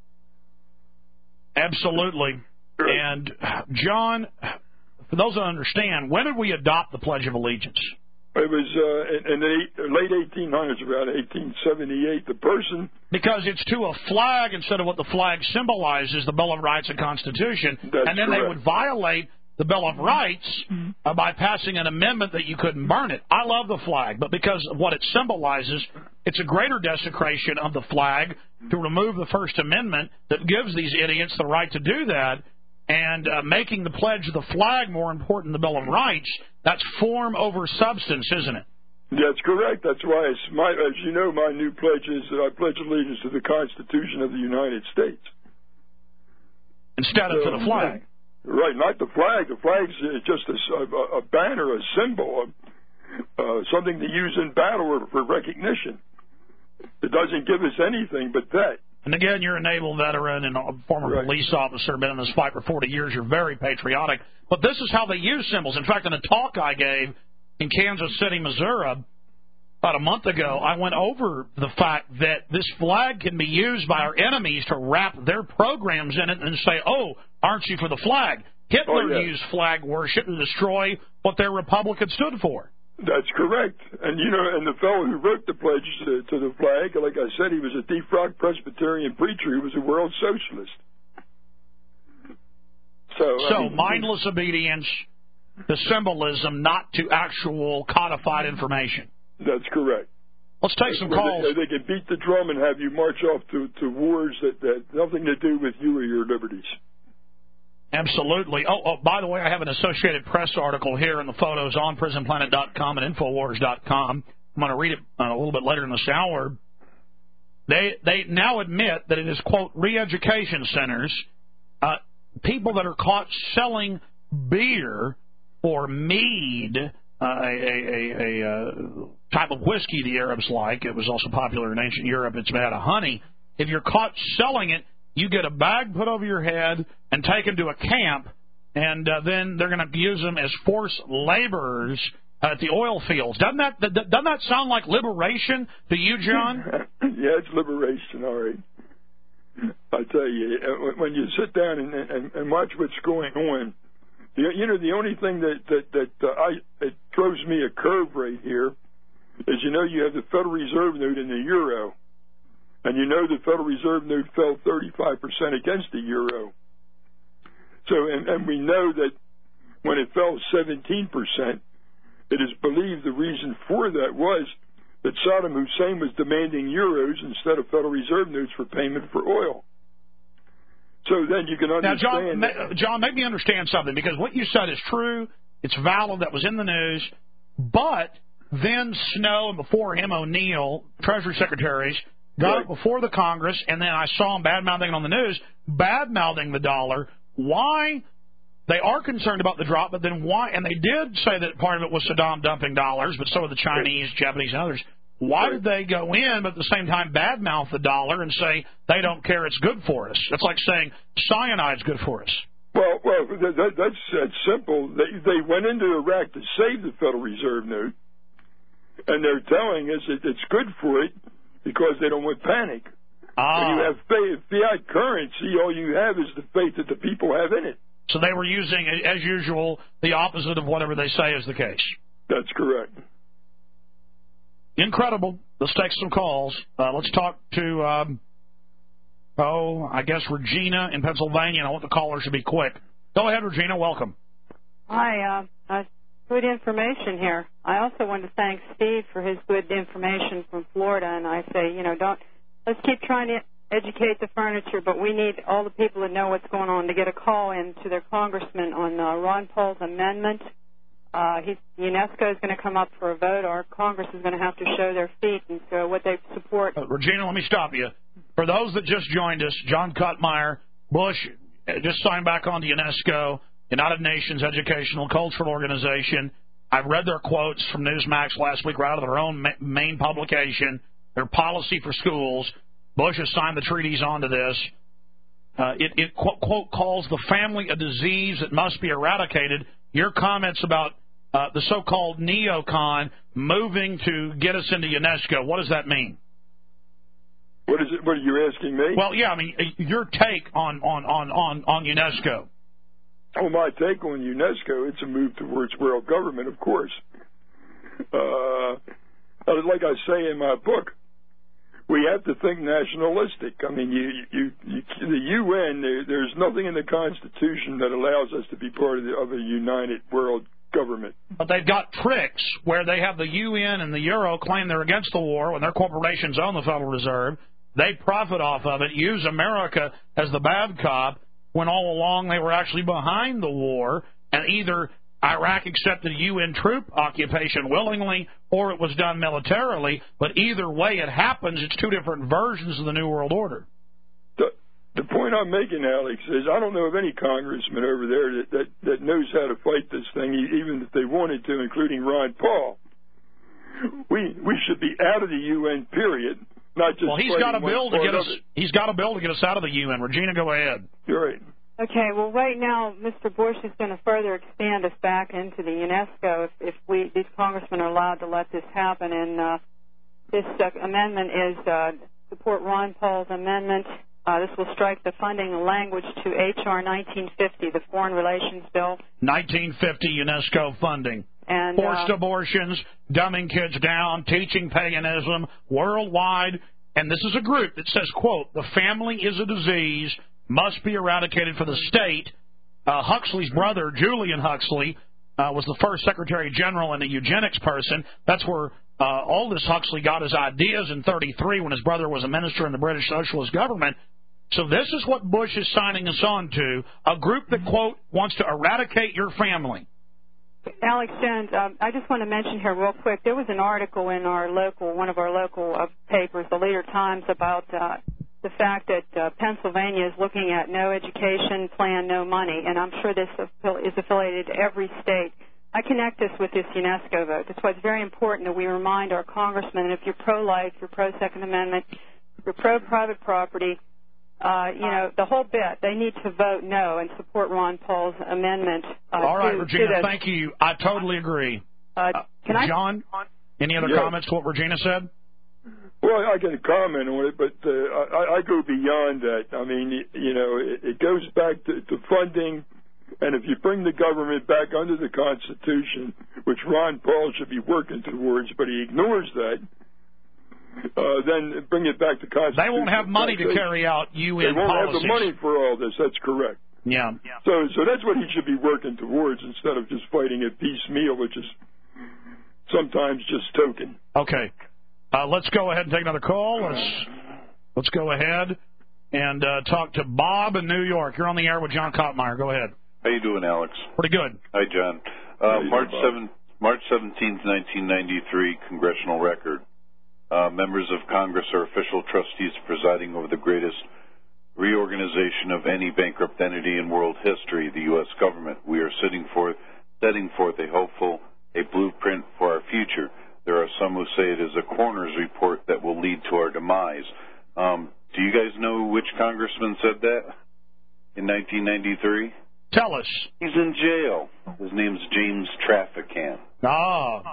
Absolutely. Right. And, John, for those who understand, when did we adopt the Pledge of Allegiance? It was uh, in the late eighteen hundreds, around eighteen seventy-eight. The person... Because it's to a flag instead of what the flag symbolizes, the Bill of Rights and Constitution. That's and then correct. They would violate the Bill of Rights uh, by passing an amendment that you couldn't burn it. I love the flag, but because of what it symbolizes, it's a greater desecration of the flag to remove the First Amendment that gives these idiots the right to do that. And uh, making the pledge of the flag more important than the Bill of Rights, that's form over substance, isn't it? That's correct. That's why, it's my, as you know, my new pledge is that I pledge allegiance to the Constitution of the United States. Instead of so, to the flag. Right, not the flag. The flag's just a, a, a banner, a symbol, a, uh, something to use in battle or for recognition. It doesn't give us anything but that. And again, you're a naval veteran and a former right. police officer, been in this fight for forty years. You're very patriotic. But this is how they use symbols. In fact, in a talk I gave in Kansas City, Missouri, about a month ago, I went over the fact that this flag can be used by our enemies to wrap their programs in it and say, oh, aren't you for the flag? Hitler oh, yeah. used flag worship to destroy what their republic had stood for. That's correct. And, you know, and the fellow who wrote the pledge to, to the flag, like I said, he was a defrocked Presbyterian preacher. He was a world socialist. So, so I mean, mindless obedience to symbolism, not to actual codified information. That's correct. Let's take some calls. They, they can beat the drum and have you march off to, to wars that, that have nothing to do with you or your liberties. Absolutely. Oh, oh, by the way, I have an Associated Press article here in the photos on prison planet dot com and infowars dot com. I'm going to read it uh, a little bit later in this hour. They they now admit that it is, quote, re-education centers, uh, people that are caught selling beer or mead, uh, a, a, a, a type of whiskey the Arabs like. It was also popular in ancient Europe. It's made out of honey. If you're caught selling it, you get a bag put over your head and taken to a camp, and uh, then they're going to use them as forced laborers at the oil fields. Doesn't that doesn't that sound like liberation to you, John? Yeah, it's liberation, all right. I tell you, when you sit down and, and, and watch what's going on, The, you know, the only thing that that that uh, I it throws me a curve right here is, you know, you have the Federal Reserve note and the euro, and you know the Federal Reserve note fell thirty-five percent against the euro. So, and, and we know that when it fell seventeen percent, it is believed the reason for that was that Saddam Hussein was demanding euros instead of Federal Reserve notes for payment for oil. So then you can understand... Now, John, John, make me understand something, because what you said is true. It's valid. That was in the news. But then Snow and before him O'Neill, Treasury Secretaries, got right. it before the Congress, and then I saw them bad-mouthing on the news, bad-mouthing the dollar. Why? They are concerned about the drop, but then why? And they did say that part of it was Saddam dumping dollars, but so are the Chinese, right. Japanese, and others. Why right. did they go in, but at the same time badmouth the dollar and say they don't care, it's good for us? It's like saying cyanide's good for us. Well, well, that, that, that's, that's simple. They, they went into Iraq to save the Federal Reserve note, and they're telling us that it's good for it because they don't want panic. Ah. When you have faith, fiat currency, all you have is the faith that the people have in it. So they were using, as usual, the opposite of whatever they say is the case. That's correct. Incredible. Let's take some calls. Uh, let's talk to, um, oh, I guess Regina in Pennsylvania. And I want the caller to be quick. Go ahead, Regina. Welcome. Hi. Uh, uh, good information here. I also want to thank Steve for his good information from Florida. And I say, you know, don't let's keep trying to educate the furniture, but we need all the people that know what's going on to get a call in to their congressman on uh, Ron Paul's amendment. Uh, he's, UNESCO is going to come up for a vote. Our Congress is going to have to show their feet and so what they support. Uh, Regina, let me stop you. For those that just joined us, John Kuttmeyer, Bush just signed back on to UNESCO, United Nations Educational Cultural Organization. I've read their quotes from Newsmax last week right out of their own ma- main publication, their policy for schools. Bush has signed the treaties onto this. Uh, it, it quote, quote, calls the family a disease that must be eradicated. Your comments about uh, the so-called neocon moving to get us into UNESCO, what does that mean? What is it? What are you asking me? Well, yeah, I mean, your take on, on, on, on, on UNESCO. Oh, my take on UNESCO, it's a move towards world government, of course. Uh, like I say in my book, we have to think nationalistic. I mean, you, you, you, the U N, there, there's nothing in the Constitution that allows us to be part of, the, of a united world government. But they've got tricks where they have the U N and the Euro claim they're against the war when their corporations own the Federal Reserve. They profit off of it, use America as the bad cop, when all along they were actually behind the war, and either Iraq accepted U N troop occupation willingly or it was done militarily, but either way it happens, it's two different versions of the New World Order. The, the point I'm making, Alex, is I don't know of any congressman over there that, that, that knows how to fight this thing, even if they wanted to, including Ron Paul. We we should be out of the U N, period. Not just well, he's got a bill to get us. He's got a bill to get us out of the U N. Regina, go ahead. You're right. Okay. Well, right now, Mister Bush is going to further expand us back into the UNESCO if, if we these congressmen are allowed to let this happen. And uh, this uh, amendment is uh, support Ron Paul's amendment. Uh, this will strike the funding language to H R nineteen fifty, the Foreign Relations Bill. nineteen fifty UNESCO funding. And, Forced uh, abortions, dumbing kids down, teaching paganism worldwide. And this is a group that says, quote, the family is a disease, must be eradicated for the state. Uh, Huxley's brother, Julian Huxley, uh, was the first Secretary General and a eugenics person. That's where uh, Aldous Huxley got his ideas in thirty-three when his brother was a minister in the British Socialist government. So this is what Bush is signing us on to, a group that, quote, wants to eradicate your family. Alex Jones, um, I just want to mention here real quick, there was an article in our local, one of our local uh, papers, the Leader Times, about uh, the fact that uh, Pennsylvania is looking at no education plan, no money, and I'm sure this is affiliated to every state. I connect this with this UNESCO vote. That's why it's very important that we remind our congressmen, and if you're pro-life, you're pro-Second Amendment, you're pro-private property, Uh, you know, the whole bit, they need to vote no and support Ron Paul's amendment. Uh, All right, to, Regina, to the, thank you. I totally agree. Uh, can I, John, any other yeah. comments to what Regina said? Well, I can comment on it, but uh, I, I go beyond that. I mean, you know, it, it goes back to, to funding And if you bring the government back under the Constitution, which Ron Paul should be working towards, but he ignores that, uh, then bring it back to Constitution. They won't have money to carry out U N policies. They won't have the money for all this. That's correct. Yeah. So, so that's what he should be working towards instead of just fighting it piecemeal, which is sometimes just token. Okay. Uh, let's go ahead and take another call. Let's let's go ahead and uh, talk to Bob in New York. You're on the air with John Kottmeyer. Go ahead. How you doing, Alex? Pretty good. Hi, John. Uh, March seventh, March seventeenth, nineteen ninety-three, Congressional Record. Uh, members of Congress are official trustees presiding over the greatest reorganization of any bankrupt entity in world history, the U S government. We are sitting forth, setting forth a hopeful, a blueprint for our future. There are some who say it is a coroner's report that will lead to our demise. Um, do you guys know which congressman said that in nineteen ninety-three? Tell us. He's in jail. His name's James Traficant. Ah.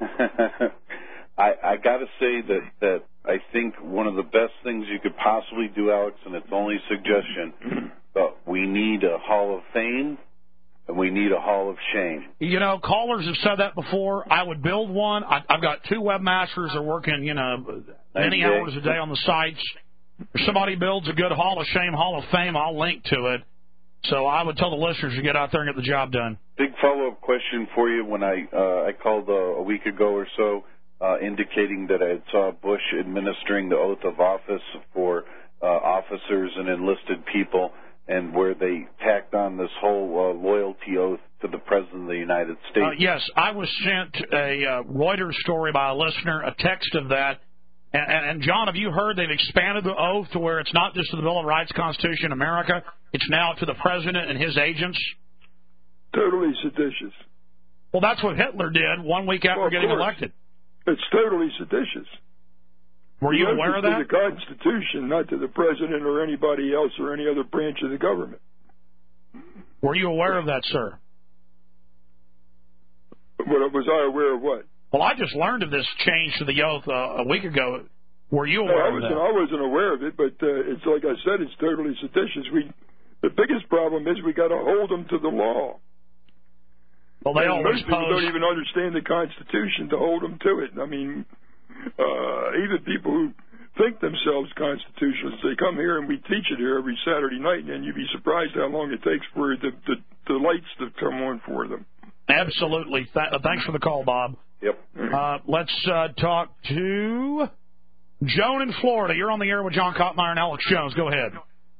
I, I got to say that, that I think one of the best things you could possibly do, Alex, and it's only a suggestion, but we need a Hall of Fame and we need a Hall of Shame. You know, callers have said that before. I would build one. I, I've got two webmasters that are working, you know, many hours a day on the sites. If somebody builds a good Hall of Shame, Hall of Fame, I'll link to it. So I would tell the listeners to get out there and get the job done. Big follow-up question for you. When I uh, I called uh, a week ago or so, uh, indicating that I saw Bush administering the oath of office for uh, officers and enlisted people, and where they tacked on this whole uh, loyalty oath to the President of the United States. Uh, yes, I was sent a uh, Reuters story by a listener, a text of that. And, and, and, John, have you heard they've expanded the oath to where it's not just to the Bill of Rights, Constitution, America, it's now to the President and his agents? Totally seditious. Well, that's what Hitler did one week after well, getting course. elected. It's totally seditious. Were you the aware of to that? To the Constitution, not to the President or anybody else or any other branch of the government. Were you aware of that, sir? What, was I aware of what? Well, I just learned of this change to the oath uh, a week ago. Were you aware no, I of wasn't, that? I wasn't aware of it, but uh, it's like I said, it's totally seditious. We, the biggest problem is we got to hold them to the law. Well, they and always most people pose... don't even understand the Constitution to hold them to it. I mean, uh, even people who think themselves constitutionalists, they come here and we teach it here every Saturday night, and you'd be surprised how long it takes for the, the, the lights to come on for them. Absolutely. Th- thanks for the call, Bob. Yep. Uh, let's uh, talk to Joan in Florida. You're on the air with John Kottmeyer and Alex Jones. Go ahead.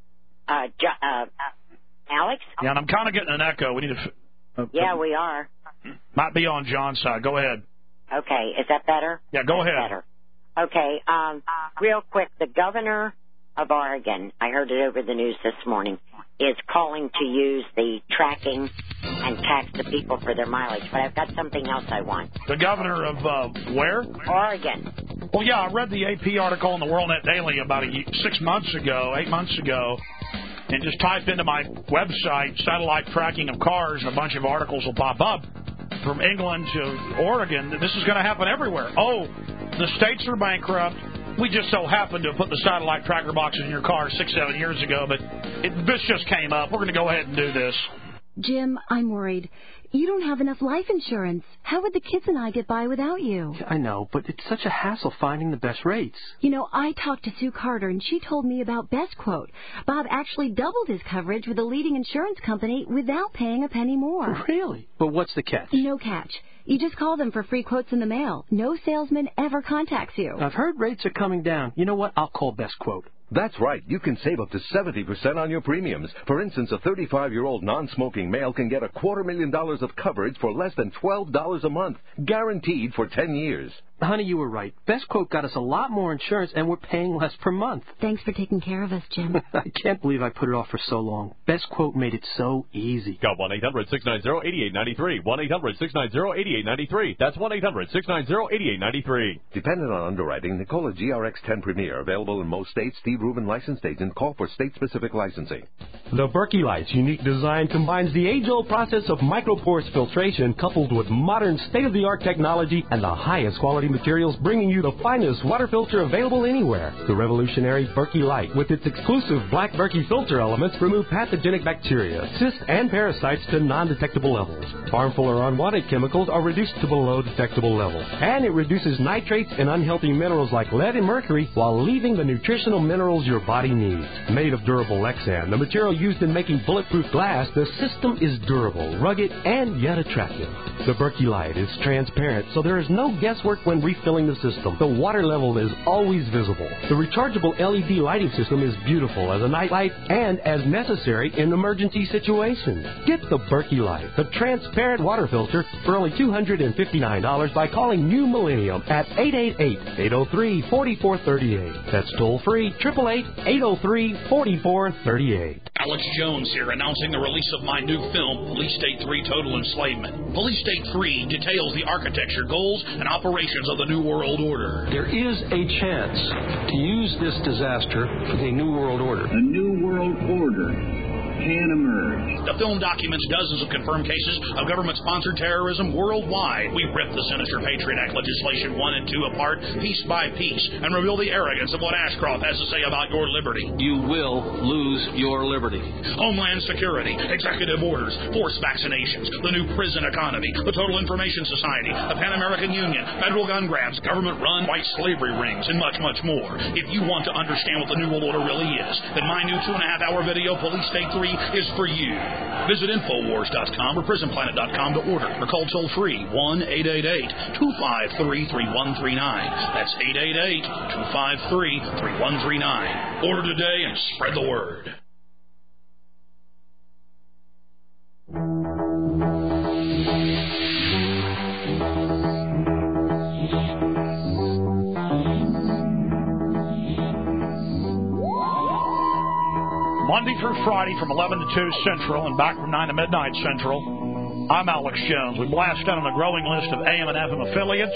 Uh, jo- uh, Alex? Yeah, and I'm kind of getting an echo. We need to... F- uh, yeah, we are. Might be on John's side. Go ahead. Okay. Is that better? Yeah, go That's ahead. Better. Okay. Um, real quick, the governor of Oregon, I heard it over the news this morning, is calling to use the tracking and tax the people for their mileage. But I've got something else I want. The governor of uh, where? Oregon. Well, yeah, I read the A P article in the WorldNet Daily about a, six months ago, eight months ago, and just type into my website, satellite tracking of cars, and a bunch of articles will pop up. From England to Oregon, this is going to happen everywhere. Oh, the states are bankrupt. We just so happened to have put the satellite tracker boxes in your car six, seven years ago, but it, this just came up. We're going to go ahead and do this. Jim, I'm worried. You don't have enough life insurance. How would the kids and I get by without you? I know, but it's such a hassle finding the best rates. You know, I talked to Sue Carter, and she told me about Best Quote. Bob actually doubled his coverage with a leading insurance company without paying a penny more. Really? But what's the catch? No catch. You just call them for free quotes in the mail. No salesman ever contacts you. I've heard rates are coming down. You know what? I'll call Best Quote. That's right. You can save up to seventy percent on your premiums. For instance, a thirty-five-year-old non-smoking male can get a quarter million dollars of coverage for less than twelve dollars a month, guaranteed for ten years. Honey, you were right. Best Quote got us a lot more insurance, and we're paying less per month. Thanks for taking care of us, Jim. I can't believe I put it off for so long. Best Quote made it so easy. Call one eight hundred six nine zero eight eight nine three. one eight hundred six nine zero eight eight nine three. That's one eight hundred six nine zero eight eight nine three. Dependent on underwriting, Nikola G R X ten Premier, available in most states. Steve Rubin licensed agent. Call for state-specific licensing. The Berkey Light's unique design combines the age-old process of microporous filtration coupled with modern state-of-the-art technology and the highest quality materials, bringing you the finest water filter available anywhere. The revolutionary Berkey Light, with its exclusive black Berkey filter elements, remove pathogenic bacteria, cysts, and parasites to non-detectable levels. Harmful or unwanted chemicals are reduced to below detectable levels. And it reduces nitrates and unhealthy minerals like lead and mercury while leaving the nutritional minerals your body needs. Made of durable Lexan, the material used in making bulletproof glass, the system is durable, rugged, and yet attractive. The Berkey Light is transparent, so there is no guesswork when refilling the system. The water level is always visible. The rechargeable L E D lighting system is beautiful as a night light and as necessary in emergency situations. Get the Berkey Light, the transparent water filter, for only two hundred fifty-nine dollars by calling New Millennium at eight eight eight, eight oh three, four four three eight. That's toll free, eight eight eight, eight oh three, four four three eight. Alex Jones here, announcing the release of my new film, Police State three Total Enslavement. Police State three details the architecture, goals, and operations of the New World Order. There is a chance to use this disaster for the New World Order. A New World Order can emerge. The film documents dozens of confirmed cases of government-sponsored terrorism worldwide. We rip the sinister Patriot Act legislation one and two apart, piece by piece, and reveal the arrogance of what Ashcroft has to say about your liberty. You will lose your liberty. Homeland Security, executive orders, forced vaccinations, the new prison economy, the Total Information Society, the Pan American Union, federal gun grabs, government-run white slavery rings, and much, much more. If you want to understand what the New World Order really is, then my new two and a half hour video, Police State three, is for you. Visit Infowars dot com or Prison Planet dot com to order, or call toll free one eight eight eight, two five three, three one three nine. That's eight eight eight, two five three, three one three nine. Order today and spread the word. Monday through Friday from eleven to two Central and back from nine to midnight Central. I'm Alex Jones. We blast out on a growing list of A M and F M affiliates.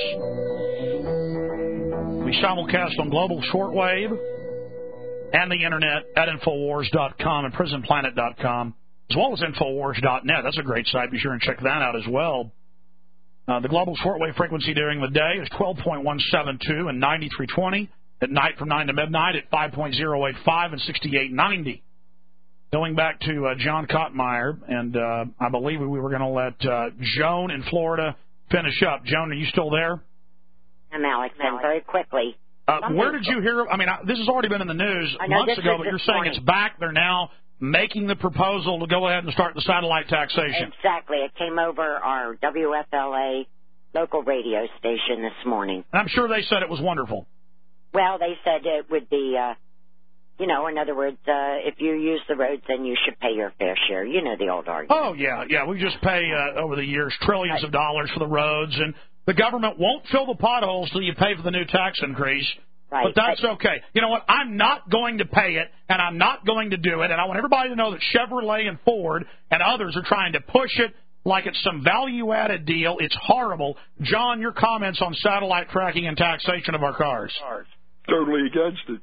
We simulcast on global shortwave and the internet at Infowars dot com and Prison Planet dot com, as well as Infowars dot net. That's a great site. Be sure and check that out as well. Uh, the global shortwave frequency during the day is twelve point one seven two and ninety-three twenty. At night from nine to midnight at five point oh eight five and sixty-eight ninety. Going back to uh, John Kottmeyer, and uh, I believe we were going to let uh, Joan in Florida finish up. Joan, are you still there? I'm Alex, and very quickly. Uh, where did you hear? I mean, I, this has already been in the news months ago, but you're saying morning. It's back. They're now making the proposal to go ahead and start the satellite taxation. Exactly. It came over our W F L A local radio station this morning. And I'm sure they said it was wonderful. Well, they said it would be... Uh, You know, in other words, uh, if you use the roads, then you should pay your fair share. You know the old argument. Oh, yeah, yeah. We just pay, uh, over the years, trillions right. of dollars for the roads, and the government won't fill the potholes till you pay for the new tax increase. Right. But that's okay. You know what? I'm not going to pay it, and I'm not going to do it, and I want everybody to know that Chevrolet and Ford and others are trying to push it like it's some value-added deal. It's horrible. John, your comments on satellite tracking and taxation of our cars. Totally against it.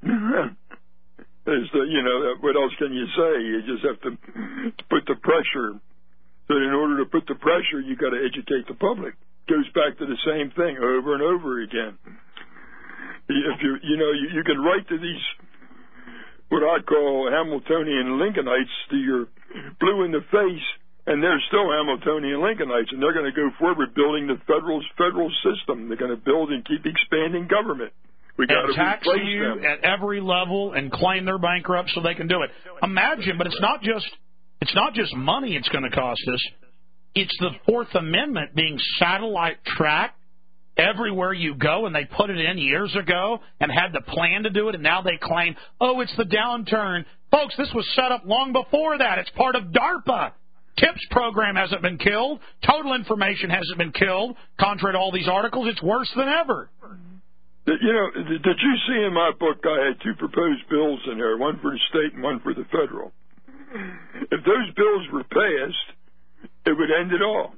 Is the, you know, what else can you say? You just have to put the pressure. So in order to put the pressure, you got to educate the public. Goes back to the same thing over and over again. If you, you know, you, you can write to these, what I call Hamiltonian Lincolnites, to your blue in the face, and they're still Hamiltonian Lincolnites, and they're going to go forward building the federal federal system. They're going to build and keep expanding government. We got and to tax you them. at every level and claim they're bankrupt so they can do it. Imagine, but it's not just it's not just money it's going to cost us. It's the Fourth Amendment being satellite tracked everywhere you go, and they put it in years ago and had the plan to do it, and now they claim, oh, it's the downturn. Folks, this was set up long before that. It's part of DARPA. TIPS program hasn't been killed. Total Information hasn't been killed. Contrary to all these articles, it's worse than ever. You know, did you see in my book I had two proposed bills in there, one for the state and one for the federal? If those bills were passed, it would end it all.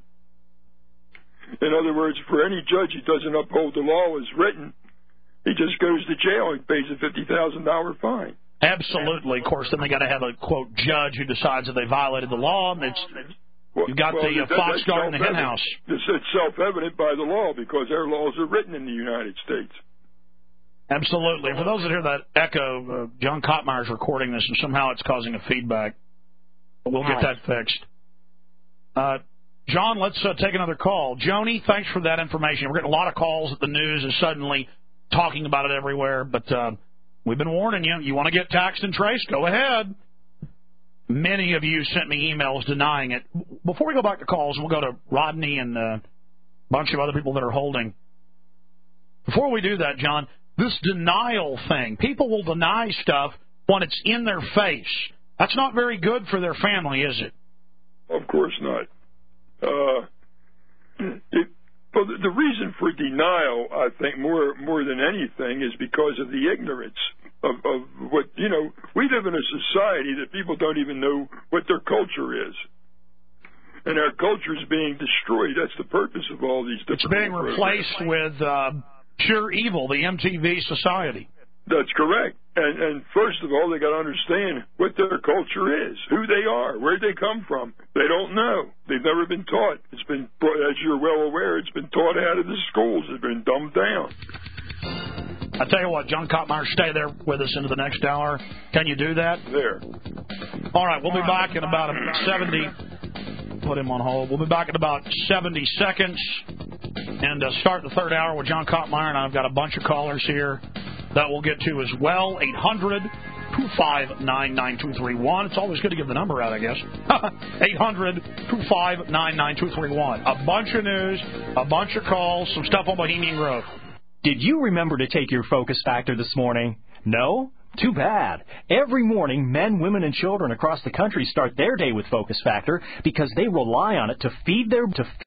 In other words, for any judge who doesn't uphold the law as written, he just goes to jail and pays a fifty thousand dollars fine. Absolutely. Of course, then they got to have a, quote, judge who decides that they violated the law, and it's Well, You've got well, the uh, that, fox guard in the hen house. It's, it's self-evident by the law because our laws are written in the United States. Absolutely. For those that hear that echo, uh, John Kottmeyer's recording this, and somehow it's causing a feedback. But we'll get that fixed. Uh, John, let's uh, take another call. Joni, thanks for that information. We're getting a lot of calls that the news is suddenly talking about it everywhere, but uh, we've been warning you. You want to get taxed and traced? Go ahead. Many of you sent me emails denying it. Before we go back to calls, we'll go to Rodney and a bunch of other people that are holding. Before we do that, John, this denial thing, people will deny stuff when it's in their face. That's not very good for their family, is it? Of course not. Uh, it, well, the, the reason for denial, I think, more more than anything, is because of the ignorance of, of what, you know, we live in a society that people don't even know what their culture is. And our culture is being destroyed. That's the purpose of all these different It's being replaced with uh, pure evil, the M T V society. That's correct. And, and first of all, they got to understand what their culture is, who they are, where they come from. They don't know. They've never been taught. It's been, as you're well aware, it's been taught out of the schools. It's been dumbed down. I tell you what, John Kottmeyer, stay there with us into the next hour. Can you do that? There. All right, we'll be back in about seventy. Put him on hold. We'll be back in about seventy seconds and uh, start the third hour with John Kottmeyer. And I've got a bunch of callers here that we'll get to as well. eight hundred, two five nine, nine two three one. It's always good to give the number out, I guess. eight hundred, two five nine, nine two three one. A bunch of news, a bunch of calls, some stuff on Bohemian Grove. Did you remember to take your Focus Factor this morning? No? Too bad. Every morning, men, women, and children across the country start their day with Focus Factor because they rely on it to feed their... to